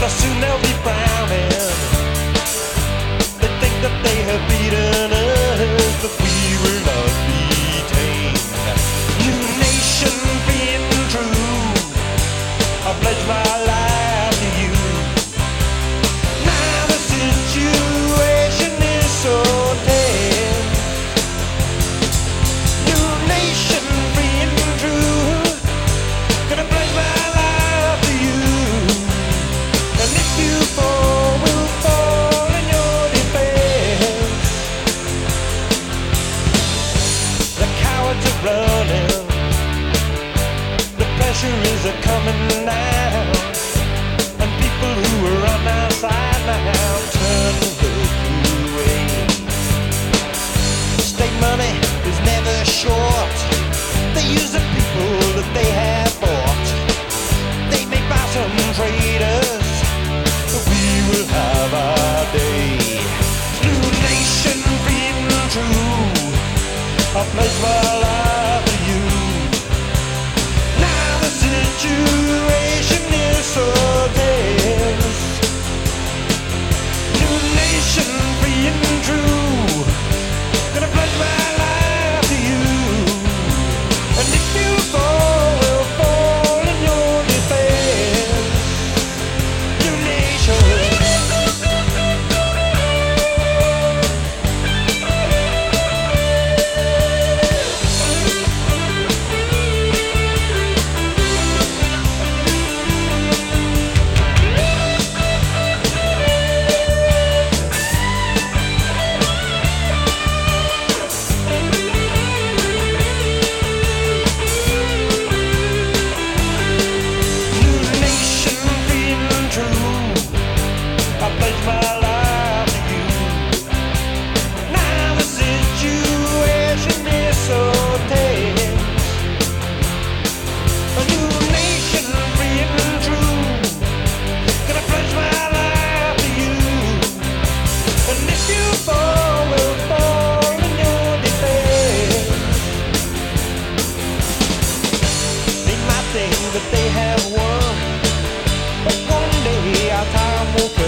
soon they'll be frowning. They think that they have beaten us, but we will not be tamed. New nation being true, I pledge my life to you. Now the situation is so tense. New nation being true, gonna pledge my life to you. And if you fall, we'll fall in your defense. The cowards are running, the pressure is a-coming now, and people who are on our side now turn to look away. State money is never short. They use the people that they have bought. They may buy some traders, but we will have our day. New nation being true, I pledge my life to you. Now the situation is so tense. New nation being true, gonna pledge my life to you. And if you fall, we'll fall in your defense. New nation. That they have won, but one day our time will come.